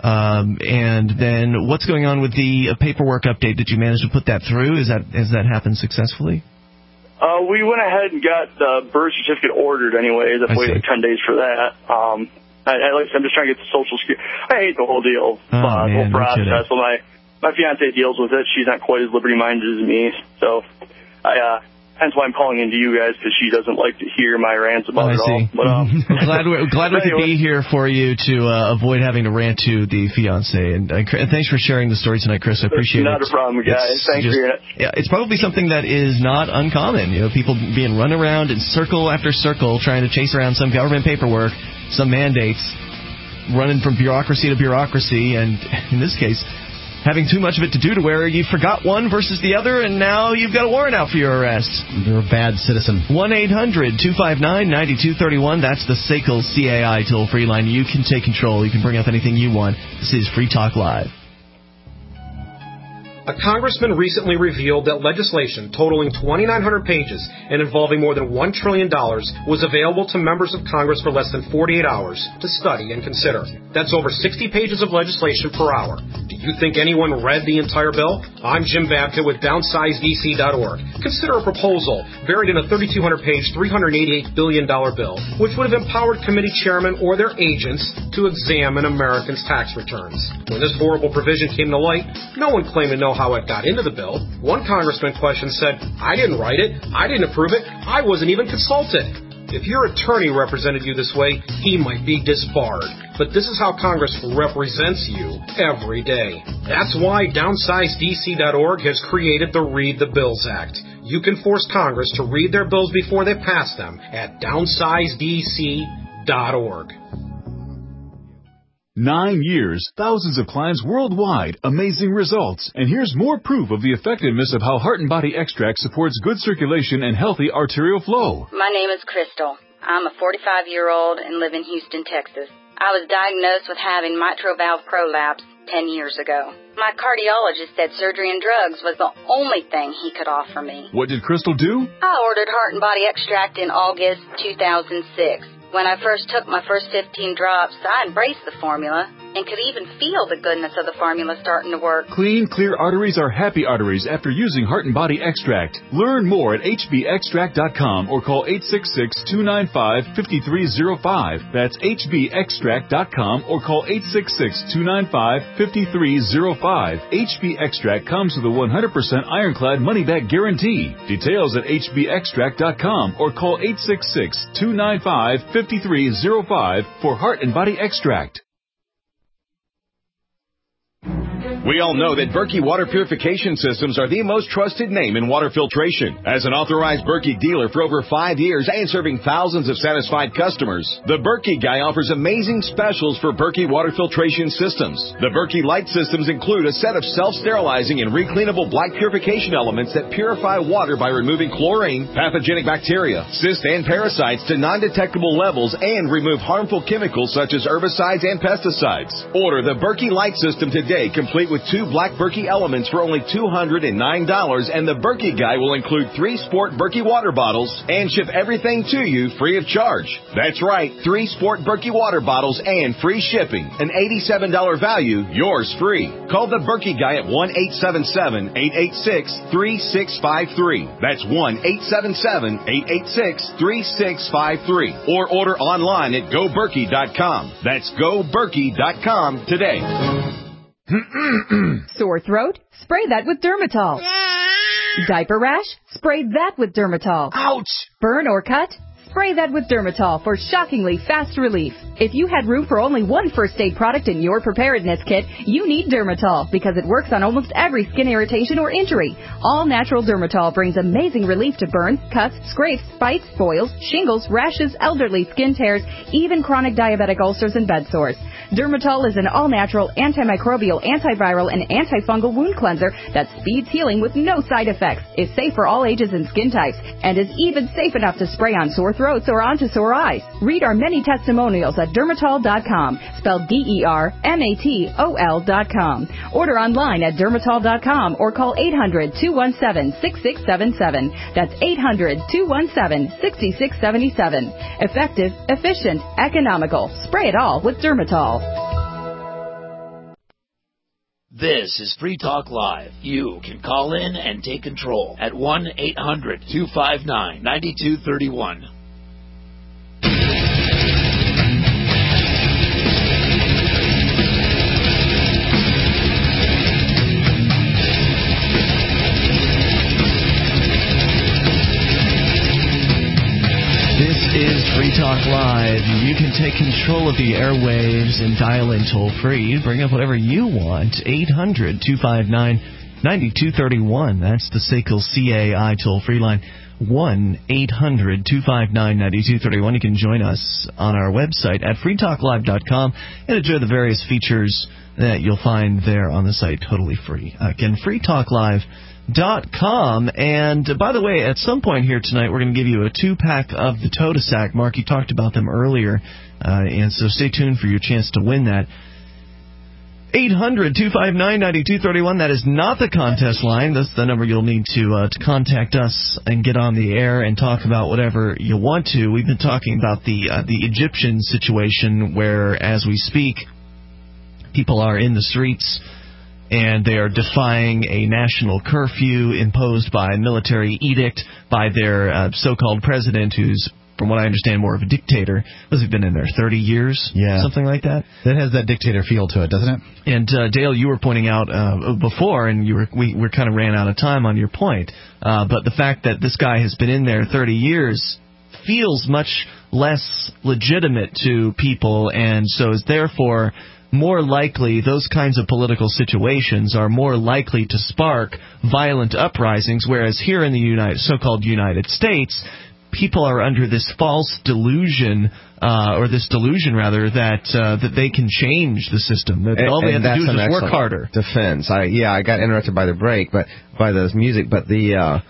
Um, and then what's going on with the uh, paperwork update? Did you manage to put that through? Is that has that happened successfully? Uh, we went ahead and got the birth certificate ordered anyways. I've waited like ten days for that. Um, I, I, like, I'm just trying to get the social security. I hate the whole deal, oh, uh, man, the whole process. So my, my fiance deals with it. She's not quite as liberty-minded as me. So I, uh, hence why I'm calling into you guys, because she doesn't like to hear my rants about oh, it all. But, um, glad we glad we anyway. could be here for you to uh, avoid having to rant to the fiance. And, uh, and thanks for sharing the story tonight, Chris. I appreciate not it. Not a problem, guys. It's thanks just, for hearing it. Yeah, it's probably something that is not uncommon. You know, people being run around in circle after circle trying to chase around some government paperwork, some mandates, running from bureaucracy to bureaucracy, and in this case, having too much of it to do to where you forgot one versus the other, and now you've got a warrant out for your arrest. You're a bad citizen. one eight hundred two five nine nine two three one. That's the S A C L C A I toll-free line. You can take control. You can bring up anything you want. This is Free Talk Live. A congressman recently revealed that legislation totaling twenty-nine hundred pages and involving more than one trillion dollars was available to members of Congress for less than forty-eight hours to study and consider. That's over sixty pages of legislation per hour. Do you think anyone read the entire bill? I'm Jim Babka with downsize D C dot org. Consider a proposal buried in a thirty-two hundred page, three hundred eighty-eight billion dollars bill, which would have empowered committee chairmen or their agents to examine Americans' tax returns. When this horrible provision came to light, no one claimed to know how it got into the bill. One congressman questioned said, I didn't write it, I didn't approve it, I wasn't even consulted. If your attorney represented you this way, he might be disbarred. But this is how Congress represents you every day. That's why downsize D C dot org has created the Read the Bills Act. You can force Congress to read their bills before they pass them at downsize D C dot org. Nine years, thousands of clients worldwide, amazing results. And here's more proof of the effectiveness of how Heart and Body Extract supports good circulation and healthy arterial flow. My name is Crystal. I'm a forty-five-year-old and live in Houston, Texas. I was diagnosed with having mitral valve prolapse ten years ago. My cardiologist said surgery and drugs was the only thing he could offer me. What did Crystal do? I ordered Heart and Body Extract in August two thousand six. When I first took my first fifteen drops, I embraced the formula and could even feel the goodness of the formula starting to work. Clean, clear arteries are happy arteries after using Heart and Body Extract. Learn more at H B extract dot com or call eight six six, two nine five, five three zero five. That's H B extract dot com or call eight six six, two nine five, five three zero five. H B Extract comes with a one hundred percent ironclad money-back guarantee. Details at H B extract dot com or call eight six six, two nine five, five three zero five for Heart and Body Extract. We all know that Berkey Water Purification Systems are the most trusted name in water filtration. As an authorized Berkey dealer for over five years and serving thousands of satisfied customers, the Berkey Guy offers amazing specials for Berkey Water Filtration Systems. The Berkey Light Systems include a set of self-sterilizing and recleanable black purification elements that purify water by removing chlorine, pathogenic bacteria, cysts, and parasites to non-detectable levels and remove harmful chemicals such as herbicides and pesticides. Order the Berkey Light System today, complete with with two Black Berkey Elements for only two hundred nine dollars, and the Berkey Guy will include three Sport Berkey water bottles and ship everything to you free of charge. That's right, three Sport Berkey water bottles and free shipping. An eighty-seven dollars value, yours free. Call the Berkey Guy at one eight seven seven, eight eight six, three six five three. That's one eight seven seven, eight eight six, three six five three. Or order online at go berkey dot com. That's go berkey dot com today. Sore throat? Spray that with Dermatol. Diaper rash? Spray that with Dermatol. Ouch! Burn or cut? Spray that with Dermatol for shockingly fast relief. If you had room for only one first aid product in your preparedness kit, you need Dermatol because it works on almost every skin irritation or injury. All natural Dermatol brings amazing relief to burns, cuts, scrapes, bites, boils, shingles, rashes, elderly skin tears, even chronic diabetic ulcers and bed sores. Dermatol is an all-natural, antimicrobial, antiviral, and antifungal wound cleanser that speeds healing with no side effects, is safe for all ages and skin types, and is even safe enough to spray on sore throats or onto sore eyes. Read our many testimonials at dermatol dot com, spelled D E R M A T O L dot com. Order online at dermatol dot com or call eight hundred, two one seven, six six seven seven. That's eight hundred, two one seven, six six seven seven. Effective, efficient, economical. Spray it all with Dermatol. This is Free Talk Live. You can call in and take control at one eight hundred, two five nine, nine two three one. This is Free Talk Live. You can take control of the airwaves and dial in toll-free. Bring up whatever you want. eight hundred, two five nine, nine two three one. That's the S A C L C A I toll-free line. one eight hundred, two five nine, nine two three one. You can join us on our website at free talk live dot com and enjoy the various features that you'll find there on the site totally free. Again, free talk live dot com. And uh, by the way, at some point here tonight, we're going to give you a two-pack of the Totasac. Mark, you talked about them earlier, uh, and so stay tuned for your chance to win that. eight hundred, two five nine, nine two three one. That is not the contest line. That's the number you'll need to uh, to contact us and get on the air and talk about whatever you want to. We've been talking about the uh, the Egyptian situation where, as we speak, people are in the streets and they are defying a national curfew imposed by a military edict by their uh, so-called president, who's, from what I understand, more of a dictator. Was he been in there thirty years? Yeah. Something like that? That has that dictator feel to it, doesn't it? And, uh, Dale, you were pointing out uh, before, and you were, we, we kind of ran out of time on your point, uh, but the fact that this guy has been in there thirty years feels much less legitimate to people, and so is therefore more likely, those kinds of political situations are more likely to spark violent uprisings, whereas here in the United, so-called United States, people are under this false delusion, uh, or this delusion rather, that uh, that they can change the system. That and, all they have to do is just work harder. Defense. I yeah, I got interrupted by the break, but by the music, but the uh,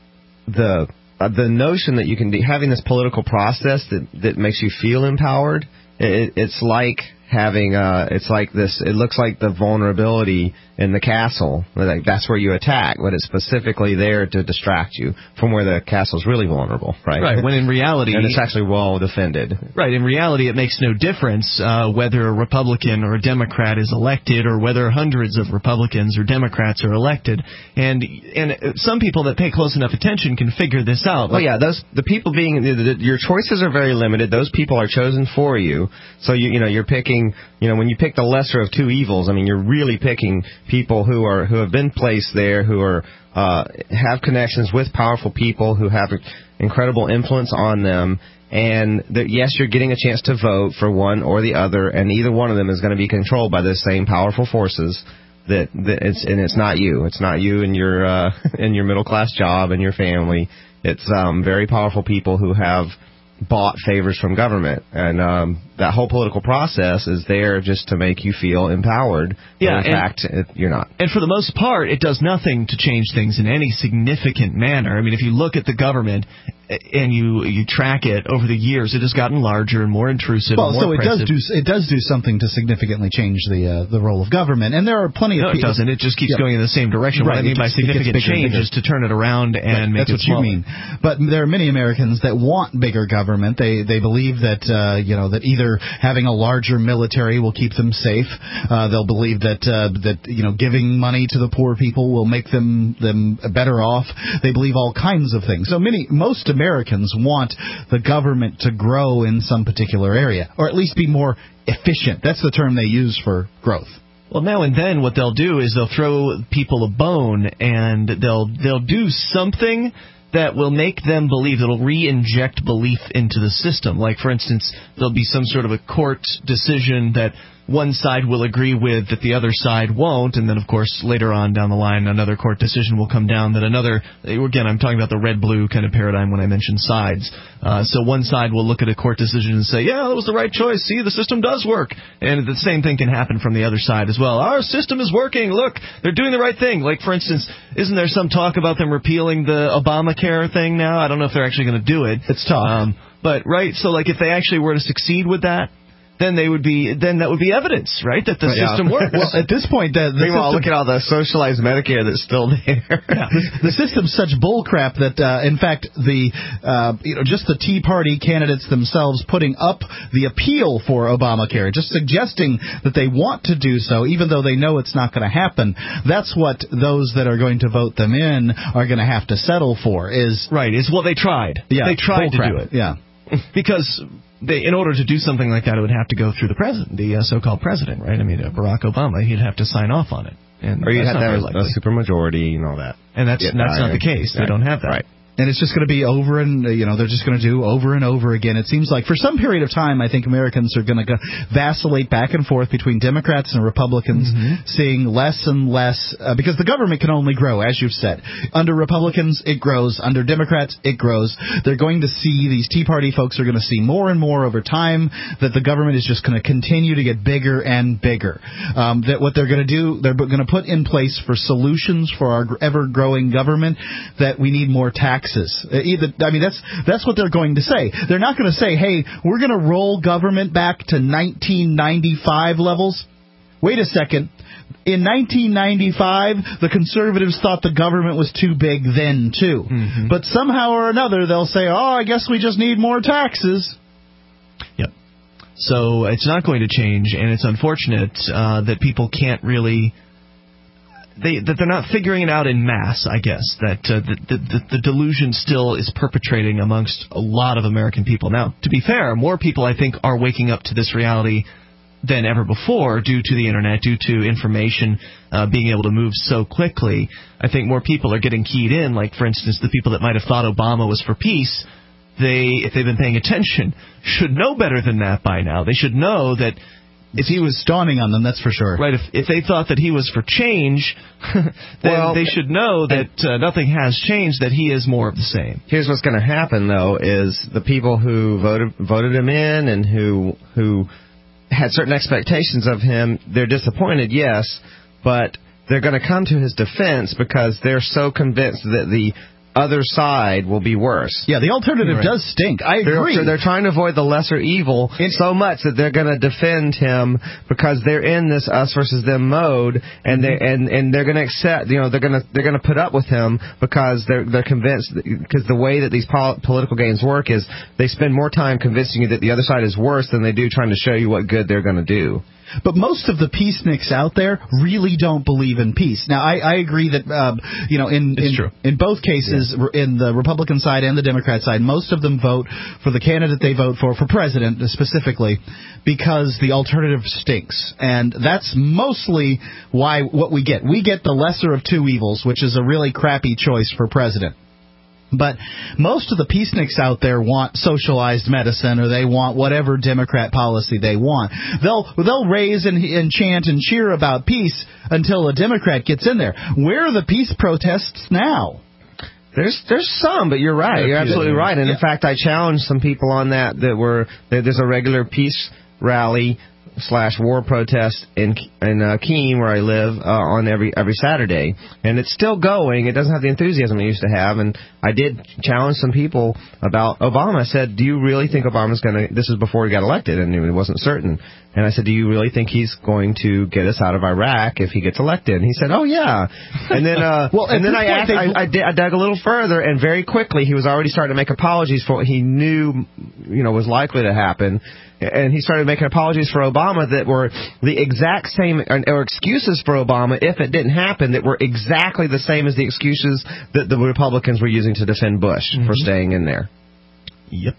the uh, the notion that you can be having this political process that that makes you feel empowered. It, it's like having uh it's like this it looks like the vulnerability in the castle, like that's where you attack, but it's specifically there to distract you from where the castle's really vulnerable, right? Right, when in reality, and it's actually well defended. Right, in reality it makes no difference uh whether a Republican or a Democrat is elected, or whether hundreds of Republicans or Democrats are elected. And and some people that pay close enough attention can figure this out. Well, yeah, those the people being the, the, your choices are very limited. Those people are chosen for you. So you you know, you're picking, you know, when you pick the lesser of two evils, I mean, you're really picking people who are who have been placed there, who are uh, have connections with powerful people, who have incredible influence on them, and that yes, you're getting a chance to vote for one or the other, and either one of them is going to be controlled by the same powerful forces. That, that it's and it's not you. It's not you and your uh, and your middle class job and your family. It's um, very powerful people who have bought favors from government, and um, that whole political process is there just to make you feel empowered. Yeah, in and, fact, it, you're not. And for the most part, it does nothing to change things in any significant manner. I mean, if you look at the government, and you you track it over the years, it has gotten larger and more intrusive. Well, and more so it oppressive. does do it does do something to significantly change the uh, the role of government, and there are plenty of no, it people. doesn't. It just keeps Yeah. going in the same direction. Right. What I mean It by just- it gets significant bigger and change bigger. is to turn it around and Right, make that's it what smaller. you mean. But there are many Americans that want bigger government. They they believe that uh, you know that either having a larger military will keep them safe. Uh, they'll believe that uh, that you know giving money to the poor people will make them them better off. They believe all kinds of things. So many most Americans want the government to grow in some particular area, or at least be more efficient. That's the term they use for growth. Well, now and then what they'll do is they'll throw people a bone, and they'll they'll do something that will make them believe, that'll re-inject belief into the system. Like, for instance, there'll be some sort of a court decision that one side will agree with that the other side won't, and then, of course, later on down the line, another court decision will come down that another, again, I'm talking about the red-blue kind of paradigm when I mention sides. Uh, so one side will look at a court decision and say, yeah, that was the right choice. See, the system does work. And the same thing can happen from the other side as well. Our system is working. Look, they're doing the right thing. Like, for instance, isn't there some talk about them repealing the Obamacare thing now? I don't know if they're actually going to do it. It's tough. Um, but, right, so, like, if they actually were to succeed with that, then they would be. Then that would be evidence, right, that the Yeah. system works. Well, at this point, the, the Meanwhile, system, look at all the socialized Medicare that's still there. yeah, the, the system's such bullcrap that, uh, in fact, the uh, you know just the Tea Party candidates themselves putting up the appeal for Obamacare, just suggesting that they want to do so, even though they know it's not going to happen. That's what those that are going to vote them in are going to have to settle for. Is right? Is well, they tried. Yeah, they tried to bullcrap. do it. Yeah. Because they, in order to do something like that, it would have to go through the president, the uh, so-called president, right? I mean, uh, Barack Obama, he'd have to sign off on it. And Or you that's have not to very have likely. a supermajority and all that. And that's Yeah, that's not right. the case. They Right. don't have that. Right. And it's just going to be over and, uh, you know, they're just going to do over and over again. It seems like for some period of time, I think Americans are going to go vacillate back and forth between Democrats and Republicans, Mm-hmm. seeing less and less, uh, because the government can only grow, as you've said. Under Republicans, it grows. Under Democrats, it grows. They're going to see, these Tea Party folks are going to see more and more over time that the government is just going to continue to get bigger and bigger. Um, that what they're going to do, they're going to put in place for solutions for our ever-growing government, that we need more taxes. Uh, either, I mean, that's that's what they're going to say. They're not going to say, hey, we're going to roll government back to nineteen ninety-five levels. Wait a second. In nineteen ninety-five, the conservatives thought the government was too big then, too. Mm-hmm. But somehow or another, they'll say, oh, I guess we just need more taxes. Yep. So it's not going to change, and it's unfortunate uh, that people can't really... They, that they're not figuring it out in mass, I guess, that uh, the, the, the delusion still is perpetrating amongst a lot of American people. Now, to be fair, more people, I think, are waking up to this reality than ever before due to the Internet, due to information uh, being able to move so quickly. I think more people are getting keyed in, like, for instance, the people that might have thought Obama was for peace, they, if they've been paying attention, should know better than that by now. They should know that if he was dawning on them, that's for sure. Right. If if they thought that he was for change, then Well, they should know that uh, nothing has changed. That he is more of the same. Here's what's going to happen, though, is the people who voted voted him in and who who had certain expectations of him, they're disappointed, yes, but they're going to come to his defense because they're so convinced that the other side will be worse. Yeah, the alternative Right. does stink. I agree. They're, they're trying to avoid the lesser evil so much that they're going to defend him because they're in this us versus them mode, and they and, and they're going to accept. You know, they're going to they're going to put up with him because they're they're convinced. Because the way that these pol- political games work is they spend more time convincing you that the other side is worse than they do trying to show you what good they're going to do. But most of the peaceniks out there really don't believe in peace. Now, I, I agree that, uh, you know, in in, in both cases, yeah. in the Republican side and the Democrat side, most of them vote for the candidate they vote for, for president specifically, because the alternative stinks. And that's mostly why what we get. We get the lesser of two evils, which is a really crappy choice for president. But most of the peaceniks out there want socialized medicine, or they want whatever Democrat policy they want. They'll they'll raise and, and chant and cheer about peace until a Democrat gets in there. Where are the peace protests now? There's there's some, but you're right. You're absolutely right. And yeah. in fact, I challenged some people on that that were that there's a regular peace rally slash war protest in in uh, Keene, where I live, uh, on every every Saturday, and it's still going. It doesn't have the enthusiasm it used to have, and I did challenge some people about Obama. I said, "Do you really think Obama's going to?" This is before he got elected, and it wasn't certain. And I said, "Do you really think he's going to get us out of Iraq if he gets elected?" And he said, "Oh yeah." And then, uh, well, and then I asked, I, I, did, I dug a little further, and very quickly he was already starting to make apologies for what he knew, you know, was likely to happen. And he started making apologies for Obama that were the exact same, or excuses for Obama if it didn't happen that were exactly the same as the excuses that the Republicans were using to defend Bush mm-hmm. for staying in there. Yep.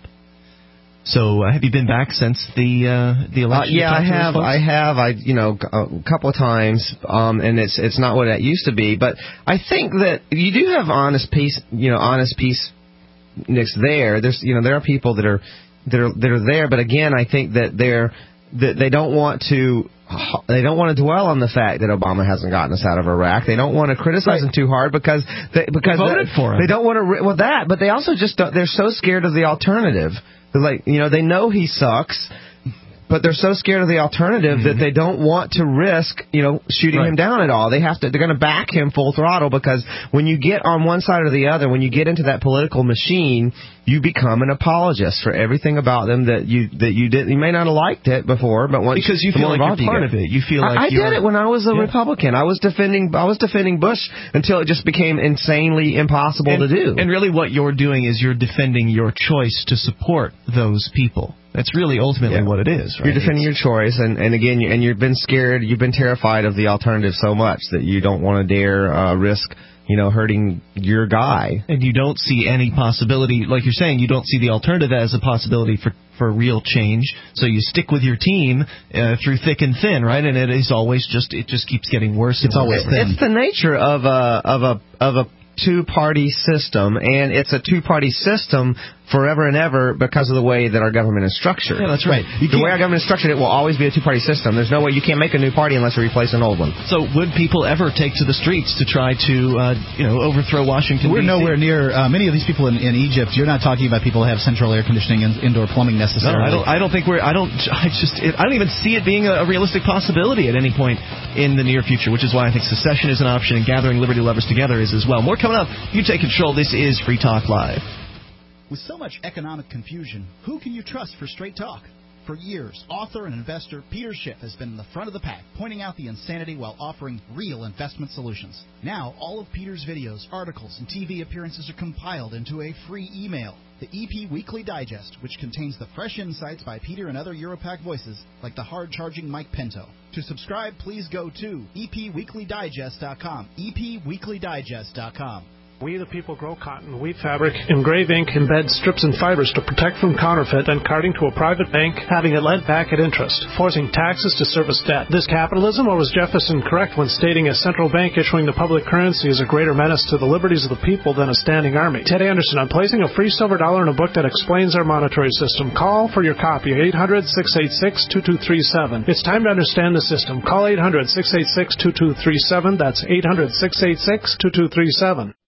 So, uh, have you been back since the uh, the election? Uh, yeah, I have. I have. I you know a couple of times, um, and it's it's not what it used to be. But I think that you do have honest peace. You know, honest peace. Next there, there's you know there are people that are that are that are there. But again, I think that they're that they don't want to. They don't want to dwell on the fact that Obama hasn't gotten us out of Iraq. They don't want to criticize right. him too hard because they, because they voted they, for him. They don't want to. Well, that, but they also just don't, they're so scared of the alternative. They're like, you know, they know he sucks, but they're so scared of the alternative mm-hmm. that they don't want to risk, you know, shooting right. him down at all. They have to. They're going to back him full throttle because when you get on one side or the other, when you get into that political machine, you become an apologist for everything about them that you that you did. You may not have liked it before, but once because you feel like you're part of it, you feel like I, I you're, did it when I was a yeah. Republican. I was defending I was defending Bush until it just became insanely impossible and, to do. And really, what you're doing is you're defending your choice to support those people. That's really ultimately yeah. what it is. Right? You're defending it's, your choice, and and again, you, and you've been scared, you've been terrified of the alternative so much that you don't want to dare uh, risk. You know, hurting your guy. And you don't see any possibility, like you're saying, you don't see the alternative as a possibility for, for real change. So you stick with your team uh, through thick and thin, right? And it is always just, it just keeps getting worse. It's always thin. It's the nature of a, of a, of a two-party system, and it's a two-party system forever and ever because of the way that our government is structured. Yeah, that's right. You the way our government is structured, it will always be a two-party system. There's no way you can't make a new party unless you replace an old one. So would people ever take to the streets to try to, uh, you know, overthrow Washington? We're D C? nowhere near uh, many of these people in, in Egypt. You're not talking about people who have central air conditioning and indoor plumbing necessarily. No, I don't. I don't think we're. I don't. I just. It, I don't even see it being a, a realistic possibility at any point in the near future. Which is why I think secession is an option and gathering liberty lovers together is as well. More coming up. You take control. This is Free Talk Live. With so much economic confusion, who can you trust for straight talk? For years, author and investor Peter Schiff has been in the front of the pack, pointing out the insanity while offering real investment solutions. Now, all of Peter's videos, articles, and T V appearances are compiled into a free email, the E P Weekly Digest, which contains the fresh insights by Peter and other Europac voices, like the hard-charging Mike Pinto. To subscribe, please go to e p weekly digest dot com, e p weekly digest dot com. We the people grow cotton, weave fabric, engrave ink, embed strips and fibers to protect from counterfeit and carting to a private bank, having it lent back at interest, forcing taxes to service debt. This capitalism, or was Jefferson correct when stating a central bank issuing the public currency is a greater menace to the liberties of the people than a standing army? Ted Anderson, I'm placing a free silver dollar in a book that explains our monetary system. Call for your copy at eight hundred, six eight six, two two three seven. It's time to understand the system. Call eight hundred, six eight six, two two three seven. That's eight hundred, six eight six, two two three seven.